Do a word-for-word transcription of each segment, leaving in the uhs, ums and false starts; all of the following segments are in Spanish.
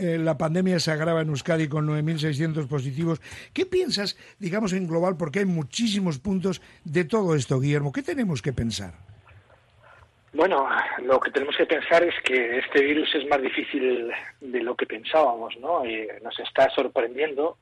eh, la pandemia se agrava en Euskadi con nueve mil seiscientos positivos. ¿Qué piensas, digamos, en global? Porque hay muchísimos puntos de todo esto, Guillermo. ¿Qué tenemos que pensar? Bueno, lo que tenemos que pensar es que este virus es más difícil de lo que pensábamos, ¿no? Eh, nos está sorprendiendo,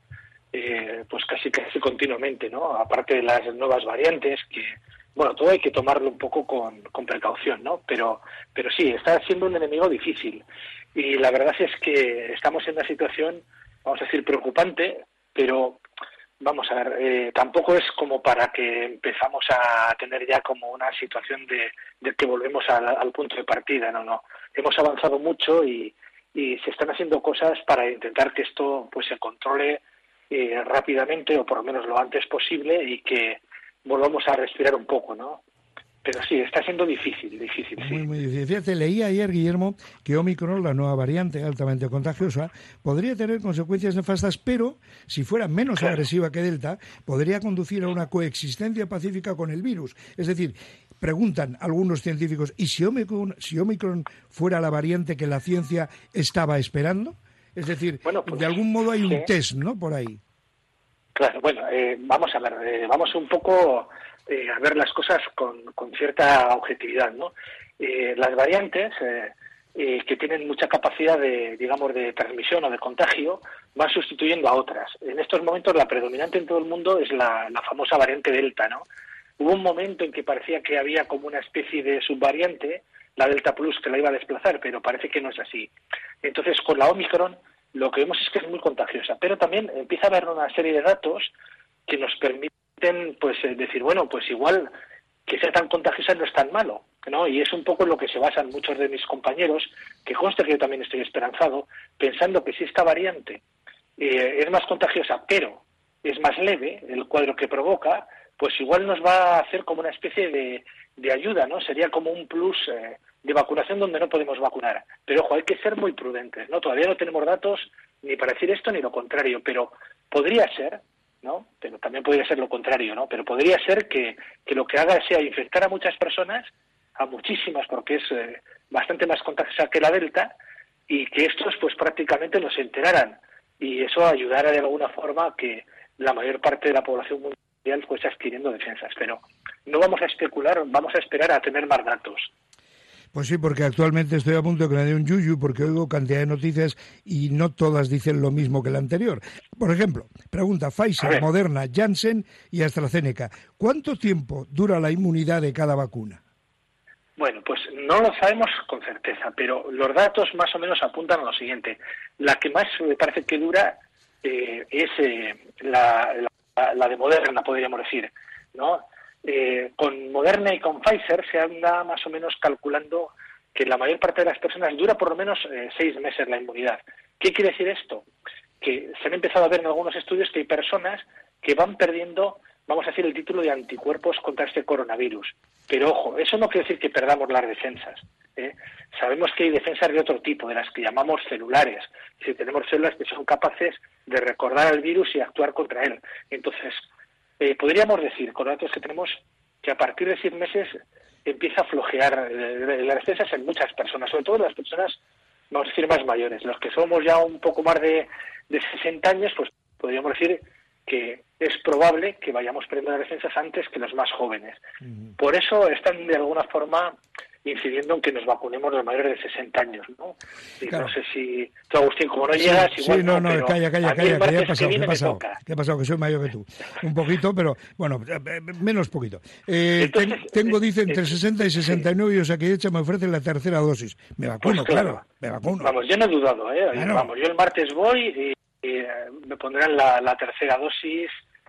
eh, pues casi casi continuamente, ¿no? Aparte de las nuevas variantes, que, bueno, todo hay que tomarlo un poco con, con precaución, ¿no? Pero, pero sí, está siendo un enemigo difícil. Y la verdad es que estamos en una situación, vamos a decir, preocupante, pero vamos a ver, eh, tampoco es como para que empezamos a tener ya como una situación de, de que volvemos al, al punto de partida, no, no. Hemos avanzado mucho y, y se están haciendo cosas para intentar que esto pues se controle eh, rápidamente o por lo menos lo antes posible y que volvamos a respirar un poco, ¿no? Pero sí, está siendo difícil, difícil, sí. Muy, muy difícil. Fíjate, leí ayer, Guillermo, que Omicron, la nueva variante altamente contagiosa, podría tener consecuencias nefastas, pero si fuera menos Claro. agresiva que Delta, podría conducir a una coexistencia pacífica con el virus. Es decir, preguntan algunos científicos, ¿y si Omicron, si Omicron fuera la variante que la ciencia estaba esperando? Es decir, bueno, pues, de algún modo hay un sí. test, ¿no?, por ahí. Claro, bueno, eh, vamos a ver, eh, vamos un poco eh, a ver las cosas con, con cierta objetividad, ¿no? Eh, las variantes eh, eh, que tienen mucha capacidad de, digamos, de transmisión o de contagio van sustituyendo a otras. En estos momentos la predominante en todo el mundo es la, la famosa variante Delta, ¿no? Hubo un momento en que parecía que había como una especie de subvariante, la Delta Plus, que la iba a desplazar, pero parece que no es así. Entonces, con la Omicron lo que vemos es que es muy contagiosa, pero también empieza a haber una serie de datos que nos permiten pues decir, bueno, pues igual que sea tan contagiosa no es tan malo, ¿no? Y es un poco en lo que se basan muchos de mis compañeros, que conste que yo también estoy esperanzado, pensando que si esta variante eh, es más contagiosa, pero es más leve el cuadro que provoca, pues igual nos va a hacer como una especie de, de ayuda, ¿no? Sería como un plus eh, de vacunación donde no podemos vacunar. Pero, ojo, hay que ser muy prudentes, ¿no? Todavía no tenemos datos ni para decir esto ni lo contrario, pero podría ser, ¿no? Pero también podría ser lo contrario, ¿no? Pero podría ser que, que lo que haga sea infectar a muchas personas, a muchísimas, porque es eh, bastante más contagiosa que la Delta, y que estos, pues, prácticamente no se enteraran. Y eso ayudara de alguna forma a que la mayor parte de la población mundial fuese adquiriendo defensas. Pero no vamos a especular, vamos a esperar a tener más datos. Pues sí, porque actualmente estoy a punto de que me dé un yuyu porque oigo cantidad de noticias y no todas dicen lo mismo que la anterior. Por ejemplo, pregunta Pfizer, Moderna, Janssen y AstraZeneca. ¿Cuánto tiempo dura la inmunidad de cada vacuna? Bueno, pues no lo sabemos con certeza, pero los datos más o menos apuntan a lo siguiente. La que más me parece que dura eh, es eh, la, la, la de Moderna, podríamos decir, ¿no? Eh, con Moderna y con Pfizer se anda más o menos calculando que la mayor parte de las personas dura por lo menos eh, seis meses la inmunidad. ¿Qué quiere decir esto? Que se han empezado a ver en algunos estudios que hay personas que van perdiendo, vamos a decir, el título de anticuerpos contra este coronavirus. Pero ojo, eso no quiere decir que perdamos las defensas, ¿eh? Sabemos que hay defensas de otro tipo, de las que llamamos celulares. Es decir, tenemos células que son capaces de recordar al virus y actuar contra él. Entonces, Eh, podríamos decir, con los datos que tenemos, que a partir de seis meses empieza a flojear eh, las defensas en muchas personas, sobre todo las personas, vamos a decir, más mayores. Los que somos ya un poco más de, de sesenta años, pues podríamos decir que es probable que vayamos perdiendo las defensas antes que los más jóvenes. Uh-huh. Por eso están, de alguna forma, incidiendo en que nos vacunemos los mayores de sesenta años, ¿no? Y claro. No sé si tú, Agustín, como no llegas, sí, igual sí, no, no, no, pero calla, calla, calla, ¿qué ha pasado? Que ¿Qué ha pasado? ¿Qué ha pasado? Que soy mayor que tú. Un poquito, pero, bueno, menos poquito. Eh, Entonces, ten, tengo, dice, entre sesenta y sesenta y nueve sí. Y Osakidetza me ofrecen la tercera dosis. Me vacuno, pues claro, claro, me vacuno. Vamos, yo no he dudado, ¿eh? Claro. Vamos, yo el martes voy y, y me pondrán la, la tercera dosis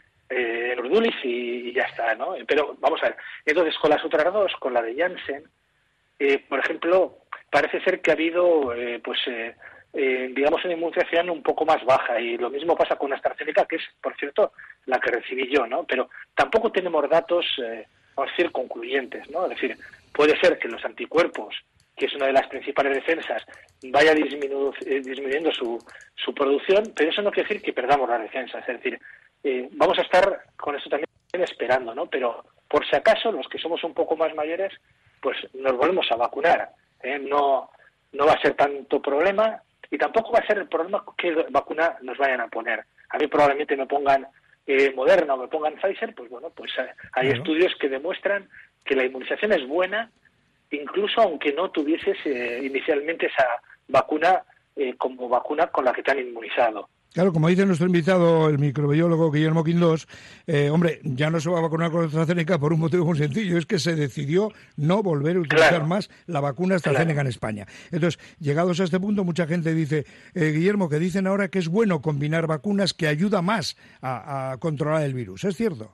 eh, en Urduliz y, y ya está, ¿no? Pero, vamos a ver, entonces, con las otras dos, con la de Janssen, Eh, por ejemplo, parece ser que ha habido, eh, pues, eh, eh, digamos, una inmunización un poco más baja, y lo mismo pasa con AstraZeneca, que es, por cierto, la que recibí yo, ¿no? Pero tampoco tenemos datos, eh, vamos a decir, concluyentes, ¿no? Es decir, puede ser que los anticuerpos, que es una de las principales defensas, vaya disminu- eh, disminuyendo su, su producción, pero eso no quiere decir que perdamos las defensas, es decir, eh, vamos a estar con esto también esperando, ¿no? Pero, por si acaso, los que somos un poco más mayores, pues nos volvemos a vacunar, ¿eh? No, no va a ser tanto problema, y tampoco va a ser el problema qué vacuna nos vayan a poner. A mí probablemente me pongan eh, Moderna o me pongan Pfizer, pues bueno, pues eh, hay claro. estudios que demuestran que la inmunización es buena, incluso aunque no tuvieses eh, inicialmente esa vacuna eh, como vacuna con la que te han inmunizado. Claro, como dice nuestro invitado, el microbiólogo Guillermo Quindós, eh, hombre, ya no se va a vacunar con AstraZeneca por un motivo muy sencillo, es que se decidió no volver a utilizar claro. más la vacuna AstraZeneca claro. en España. Entonces, llegados a este punto, mucha gente dice, eh, Guillermo, que dicen ahora que es bueno combinar vacunas, que ayuda más a, a controlar el virus, ¿es cierto?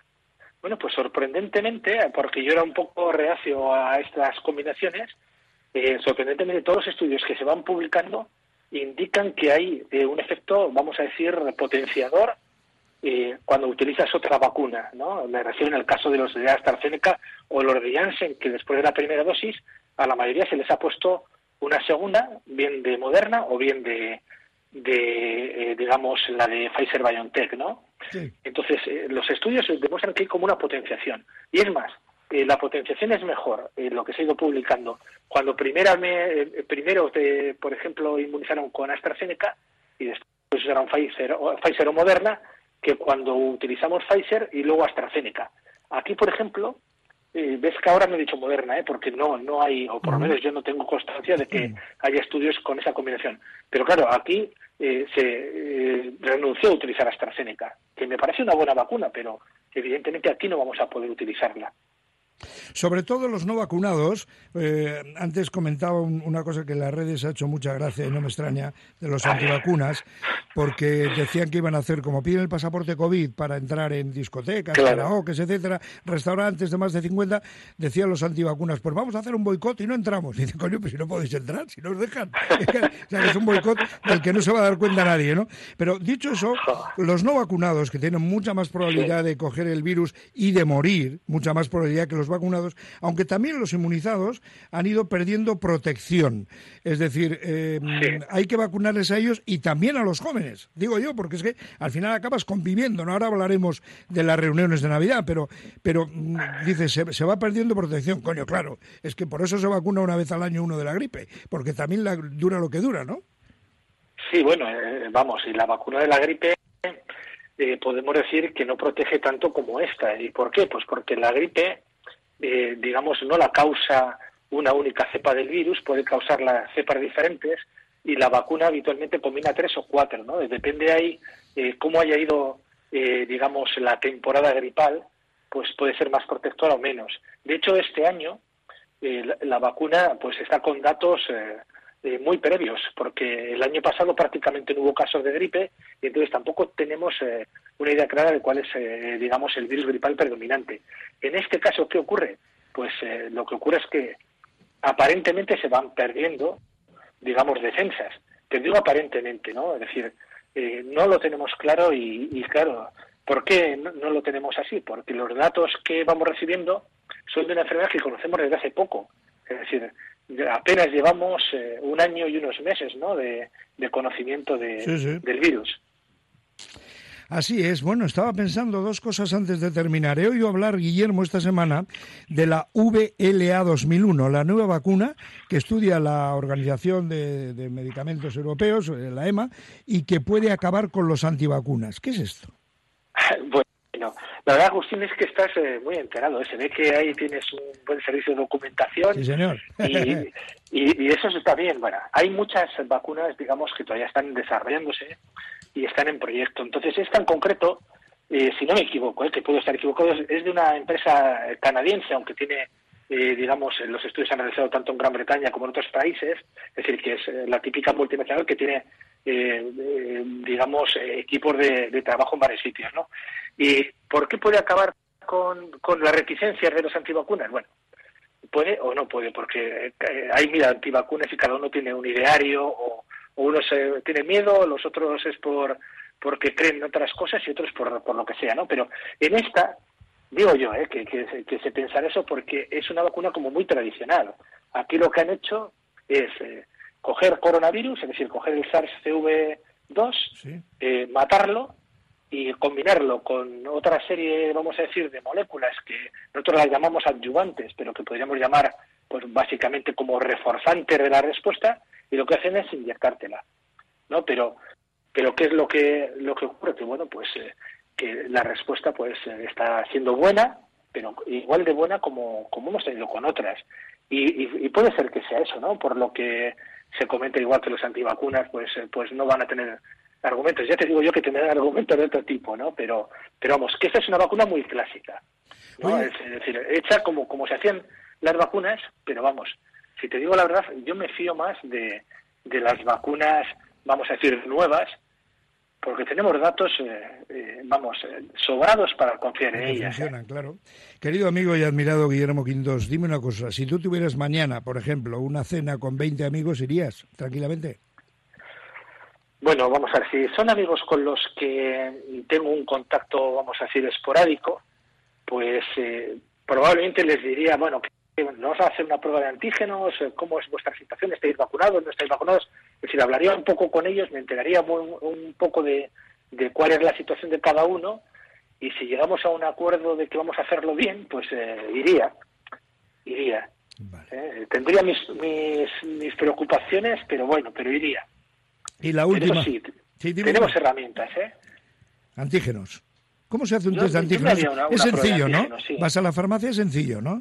Bueno, pues sorprendentemente, porque yo era un poco reacio a estas combinaciones, eh, sorprendentemente todos los estudios que se van publicando indican que hay eh, un efecto, vamos a decir, potenciador eh, cuando utilizas otra vacuna, ¿no? Me refiero en el caso de los de AstraZeneca o los de Janssen, que después de la primera dosis a la mayoría se les ha puesto una segunda, bien de Moderna o bien de, de eh, digamos, la de Pfizer-BioNTech, ¿no? Sí. Entonces, eh, los estudios demuestran que hay como una potenciación. Y es más, Eh, la potenciación es mejor, eh, lo que se ha ido publicando. Cuando primera me, eh, primero, te, por ejemplo, inmunizaron con AstraZeneca y después usaron Pfizer o, Pfizer o Moderna, que cuando utilizamos Pfizer y luego AstraZeneca. Aquí, por ejemplo, eh, ves que ahora no he dicho Moderna, eh, porque no no hay, o por lo menos yo no tengo constancia de que haya estudios con esa combinación. Pero claro, aquí eh, se eh, renunció a utilizar AstraZeneca, que me parece una buena vacuna, pero evidentemente aquí no vamos a poder utilizarla. Sobre todo los no vacunados, eh, antes comentaba un, una cosa que en las redes ha hecho mucha gracia y no me extraña, de los antivacunas, porque decían que iban a hacer, como piden el pasaporte COVID para entrar en discotecas, claro. karaokes, etcétera, restaurantes de más de cincuenta, decían los antivacunas, pues vamos a hacer un boicot y no entramos. Y dice, coño, pues si no podéis entrar, si no os dejan. Es que, o sea, que es un boicot del que no se va a dar cuenta nadie, ¿no? Pero dicho eso, los no vacunados, que tienen mucha más probabilidad de coger el virus y de morir, mucha más probabilidad que los vacunados, aunque también los inmunizados han ido perdiendo protección. Es decir, eh, sí. hay que vacunarles a ellos y también a los jóvenes, digo yo, porque es que al final acabas conviviendo, ¿no? Ahora hablaremos de las reuniones de Navidad, pero, pero dices, se, se va perdiendo protección. Coño, claro, es que por eso se vacuna una vez al año uno de la gripe, porque también la, dura lo que dura, ¿no? Sí, bueno, eh, vamos, y la vacuna de la gripe eh, podemos decir que no protege tanto como esta. ¿Y por qué? Pues porque la gripe Eh, digamos, no la causa una única cepa del virus, puede causar las cepas diferentes y la vacuna habitualmente combina tres o cuatro, ¿no? Depende ahí eh, cómo haya ido, eh, digamos, la temporada gripal, pues puede ser más protectora o menos. De hecho, este año eh, la, la vacuna pues está con datos eh, eh, muy previos, porque el año pasado prácticamente no hubo casos de gripe y entonces tampoco tenemos eh, una idea clara de cuál es, eh, digamos, el virus gripal predominante. En este caso, ¿qué ocurre? Pues eh, lo que ocurre es que aparentemente se van perdiendo, digamos, defensas. Te digo aparentemente, ¿no? Es decir, eh, no lo tenemos claro y, y claro, ¿por qué no, no lo tenemos así? Porque los datos que vamos recibiendo son de una enfermedad que conocemos desde hace poco. Es decir, apenas llevamos eh, un año y unos meses, ¿no? de, de conocimiento de, sí, sí. del virus. Así es. Bueno, estaba pensando dos cosas antes de terminar. He oído hablar, Guillermo, esta semana de la V L A dos mil uno, la nueva vacuna que estudia la Organización de, de Medicamentos Europeos, la E M A, y que puede acabar con los antivacunas. ¿Qué es esto? Bueno, la verdad, Agustín, es que estás eh, muy enterado. Se ve que ahí tienes un buen servicio de documentación. Sí, señor. y, y, y eso está bien. Bueno, hay muchas vacunas, digamos, que todavía están desarrollándose y están en proyecto. Entonces, esta en concreto, eh, si no me equivoco, eh, que puedo estar equivocado, es, es de una empresa canadiense, aunque tiene, eh, digamos, los estudios se han realizado tanto en Gran Bretaña como en otros países, es decir, que es eh, la típica multinacional que tiene, eh, eh, digamos, eh, equipos de, de trabajo en varios sitios, ¿no? ¿Y por qué puede acabar con, con las reticencias de los antivacunas? Bueno, puede o no puede, porque eh, hay mira antivacunas y cada uno tiene un ideario, o, o unos eh, tienen miedo, los otros es por porque creen en otras cosas y otros por, por lo que sea, ¿no? Pero en esta, digo yo, eh, que, que, que se pensará eso porque es una vacuna como muy tradicional. Aquí lo que han hecho es eh, coger coronavirus, es decir, coger el SARS-C o V dos, ¿sí? eh, matarlo, y combinarlo con otra serie, vamos a decir, de moléculas que nosotros las llamamos adyuvantes, pero que podríamos llamar, pues básicamente como reforzantes de la respuesta, y lo que hacen es inyectártela, ¿no? Pero, pero ¿qué es lo que lo que ocurre? Que bueno, pues eh, que la respuesta pues eh, está siendo buena, pero igual de buena como, como hemos tenido con otras. Y, y, y puede ser que sea eso, ¿no? Por lo que se comenta igual que los antivacunas, pues eh, pues no van a tener argumentos. Ya te digo yo que tendrán argumentos de otro tipo, ¿no? Pero pero vamos, que esta es una vacuna muy clásica, ¿no? Es, es decir, hecha como, como se hacían las vacunas, pero vamos, si te digo la verdad, yo me fío más de, de las vacunas, vamos a decir, nuevas, porque tenemos datos, eh, eh, vamos, eh, sobrados para confiar en ellas. Funcionan, claro. Querido amigo y admirado Guillermo Quindós, dime una cosa, si tú tuvieras mañana, por ejemplo, una cena con veinte amigos, ¿irías tranquilamente? Bueno, vamos a ver, si son amigos con los que tengo un contacto, vamos a decir, esporádico, pues eh, probablemente les diría, bueno, que nos vamos a hacer una prueba de antígenos, cómo es vuestra situación, estáis vacunados, no estáis vacunados. Es decir, hablaría un poco con ellos, me enteraría un, un poco de, de cuál es la situación de cada uno, y si llegamos a un acuerdo de que vamos a hacerlo bien, pues eh, iría, iría. Vale. Eh, tendría mis, mis, mis preocupaciones, pero bueno, pero iría. Y la última. Sí, sí, tenemos herramientas, ¿eh? Antígenos. ¿Cómo se hace un yo, test de antígenos? Una, una es sencillo, antígenos, ¿no? Sí. Vas a la farmacia, es sencillo, ¿no?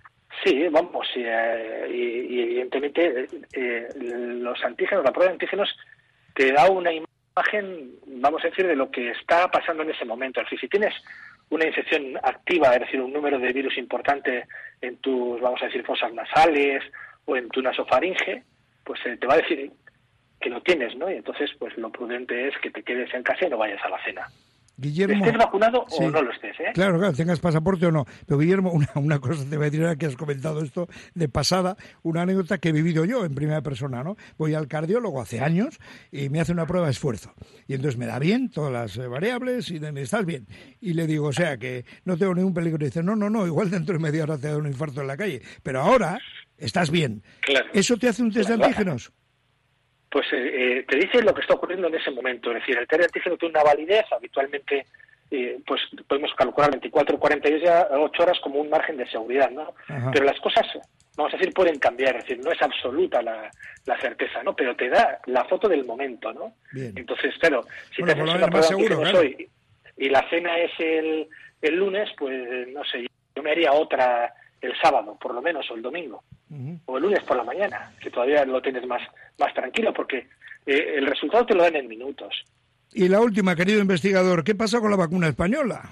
Sí, vamos, eh, y, y evidentemente eh, los antígenos, la prueba de antígenos te da una imagen, vamos a decir, de lo que está pasando en ese momento. Es decir, si tienes una infección activa, es decir, un número de virus importante en tus, vamos a decir, fosas nasales o en tu nasofaringe, pues eh, te va a decir que lo tienes, ¿no? Y entonces, pues lo prudente es que te quedes en casa y no vayas a la cena. Guillermo, ¿estés vacunado sí, o no lo estés, eh? Claro, claro, tengas pasaporte o no. Pero Guillermo, una, una cosa te voy a decir ahora que has comentado esto de pasada, una anécdota que he vivido yo en primera persona, ¿no? Voy al cardiólogo hace años y me hace una prueba de esfuerzo. Y entonces me da bien todas las eh, variables y me estás bien. Y le digo, o sea, que no tengo ningún peligro. Y dice, no, no, no, igual dentro de media hora te da un infarto en la calle. Pero ahora estás bien. Claro. ¿Eso te hace un test claro. de antígenos? Pues eh, te dice lo que está ocurriendo en ese momento. Es decir, el test de antígeno tiene una validez, habitualmente eh, pues podemos calcular veinticuatro o cuarenta y ocho horas como un margen de seguridad, ¿no? Ajá. Pero las cosas, vamos a decir, pueden cambiar, es decir, no es absoluta la, la certeza, ¿no? Pero te da la foto del momento, ¿no? Bien. Entonces, claro, si bueno, te haces una una prueba de seguro, antígenos claro. hoy y la cena es el, el lunes, pues no sé, yo me haría otra el sábado, por lo menos, o el domingo, uh-huh. o el lunes por la mañana, que todavía lo tienes más, más tranquilo, porque eh, el resultado te lo dan en minutos. Y la última, querido investigador, ¿qué pasa con la vacuna española?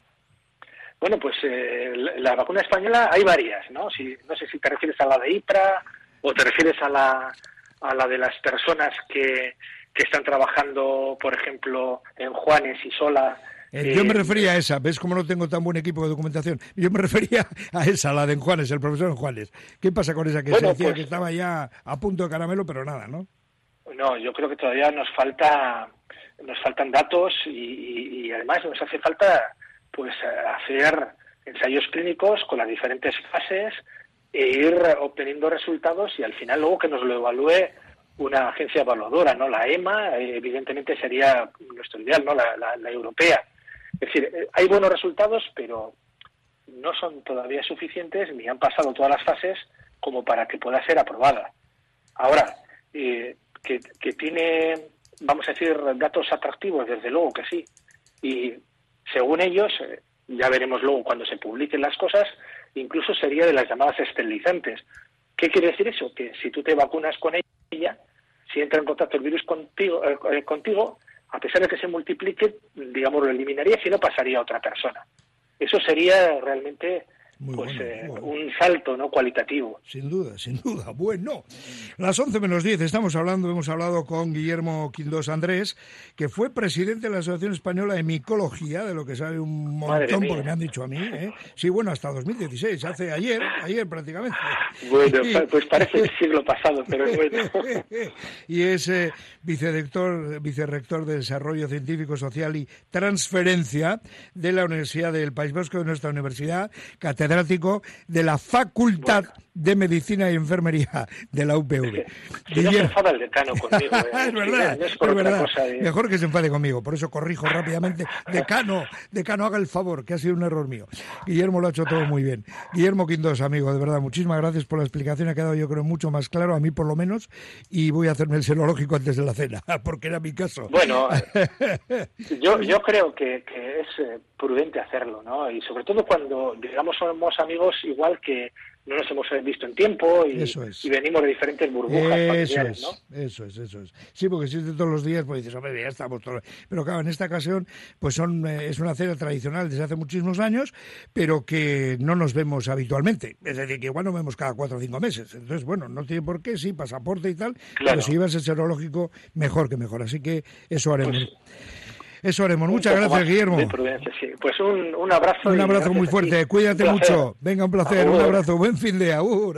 Bueno, pues eh, la, la vacuna española hay varias, ¿no? Si, no sé si te refieres a la de IPRA o te refieres a la, a la de las personas que, que están trabajando, por ejemplo, en Juanes y Sola. Eh, yo me refería a esa, ¿ves cómo no tengo tan buen equipo de documentación? Yo me refería a esa, la de Juanes, el profesor Juanes. ¿Qué pasa con esa que bueno, se decía pues, que estaba ya a punto de caramelo, pero nada, ¿no? No, yo creo que todavía nos falta, nos faltan datos y, y, y además nos hace falta pues hacer ensayos clínicos con las diferentes fases e ir obteniendo resultados y al final luego que nos lo evalúe una agencia evaluadora, ¿no? La EMA, eh, evidentemente sería nuestro ideal, ¿no? La, la, la europea. Es decir, eh, hay buenos resultados, pero no son todavía suficientes ni han pasado todas las fases como para que pueda ser aprobada. Ahora, eh, que, que tiene, vamos a decir, datos atractivos, desde luego que sí. Y según ellos, eh, ya veremos luego cuando se publiquen las cosas, incluso sería de las llamadas esterilizantes. ¿Qué quiere decir eso? Que si tú te vacunas con ella, si entra en contacto el virus contigo, eh, contigo, a pesar de que se multiplique, digamos, lo eliminaría si no pasaría a otra persona. Eso sería realmente Muy pues bueno, eh, bueno. un salto no cualitativo. Sin duda, sin duda. Bueno, las once menos diez estamos hablando, hemos hablado con Guillermo Quindós Andrés, que fue presidente de la Asociación Española de Micología, de lo que sabe un montón, porque me han dicho a mí, ¿eh? Sí, bueno, hasta dos mil dieciséis, hace ayer, ayer prácticamente. Bueno, pues parece el siglo pasado, pero bueno. Y es eh, vicerrector, vicerrector de Desarrollo Científico, Social y Transferencia de la Universidad del País Vasco, de nuestra universidad, catedrático catedrático de la Facultad bueno. de Medicina y Enfermería de la U P V. Si no se enfada el decano conmigo. ¿eh? Es verdad, no es, es verdad. Cosa de... Mejor que se enfade conmigo, por eso corrijo rápidamente. Decano, decano, haga el favor, que ha sido un error mío. Guillermo lo ha hecho todo muy bien. Guillermo Quindós, amigo, de verdad, muchísimas gracias por la explicación, ha quedado yo creo mucho más claro, a mí por lo menos, y voy a hacerme el serológico antes de la cena, porque era mi caso. Bueno, yo, yo creo que, que es prudente hacerlo, ¿no? Y sobre todo cuando, digamos, somos amigos igual que no nos hemos visto en tiempo y, eso es. y venimos de diferentes burbujas eso familiares, es, ¿no? Eso es, eso es. Sí, porque si es de todos los días, pues dices, hombre, ya estamos todos... Pero claro, en esta ocasión, pues son eh, es una cena tradicional desde hace muchísimos años, pero que no nos vemos habitualmente. Es decir, que igual nos vemos cada cuatro o cinco meses. Entonces, bueno, no tiene por qué, sí, pasaporte y tal, claro. Pero si llevas el serológico, mejor que mejor. Así que eso haremos. Pues, Eso haremos. Muchas gracias, Guillermo. Sí. Pues un, un abrazo. Un abrazo muy fuerte. Cuídate mucho. Venga, un placer. Agur. Un abrazo. Buen fin de agur.